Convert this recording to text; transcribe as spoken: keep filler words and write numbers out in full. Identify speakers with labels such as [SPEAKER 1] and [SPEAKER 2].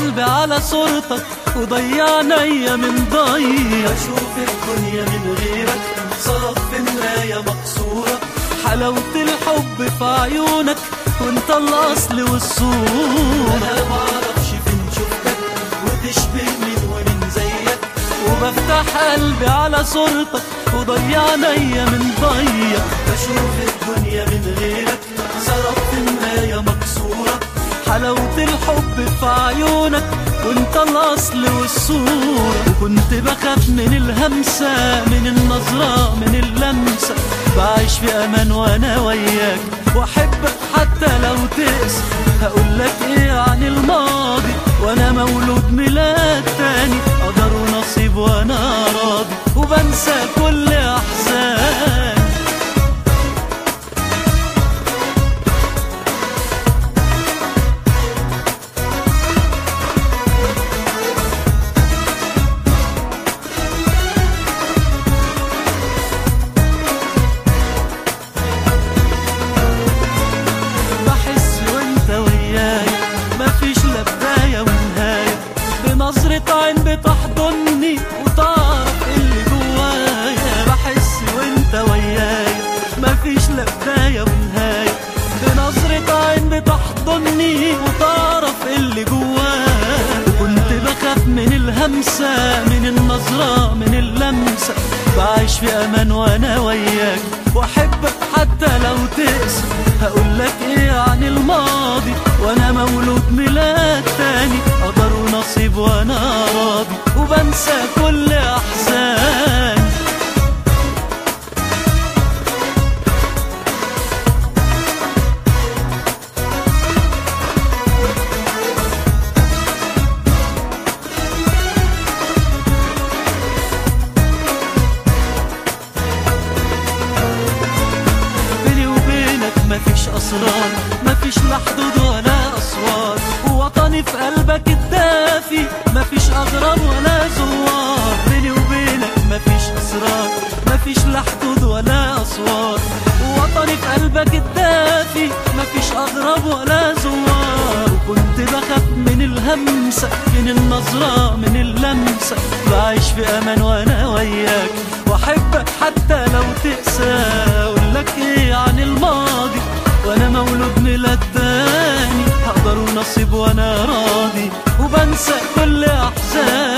[SPEAKER 1] قلبي على صورتك وضيع عينيا من ضيق.
[SPEAKER 2] أشوف الدنيا من غيرك صرف في مراية مكسورة.
[SPEAKER 1] حلاوة الحب في عيونك وانت الأصل والصورة.
[SPEAKER 2] أنا معرفش فين شفتك وتشبه مين ومين زيك.
[SPEAKER 1] وبفتح قلبي على صورتك وضيع عينيا من ضيق.
[SPEAKER 2] بشوف الدنيا من غيرك صرف في مراية مكسورة.
[SPEAKER 1] حلاوة الحب في عيونك وانت الأصل والصورة. وكنت بخاف من الهمسة، من النظرة، من اللمسة. بعيش في أمان وأنا وياك وأحبك حتى لو تقسى. هقولك إيه عن الماضي وأنا مولود ميلاد تاني. قدر ونصيب وأنا راضي وبنسى كل أحزاني. نظرة عين بتحضني وتعرف اللي جوايا. بحس وانت ويايا مفيش لا بداية ونهاية. بنظرة عين بتحضني وتعرف اللي جوايا. كنت بخاف من الهمسة، من النظرة، من اللمسة. بعيش في أمان وأنا وياك وأحبك حتى لو تقسى. هقولك إيه عن الماضي وأنا مولود ميلاد تاني. قدر ونصيب وأنا راضي وبنسى كل أحزاني. مفيش أسرار، مفيش لا حدود ولا أسوار. ووطني في قلبك الدافي مفيش أغراب ولا زوار. بيني وبينك مفيش أسرار، مفيش لا حدود ولا أسوار. ووطني في قلبك الدافي مفيش أغراب ولا زوار. وكنت بخاف من الهمسة، من النظرة، من اللمسة. بعيش في أمان وأنا وياك وأحبك حتى لو تقسى. أقولك إيه عن الماضي وأنا مولود ميلاد تاني. هقدر ونصيب وأنا راضي وبنسى كل أحزاني.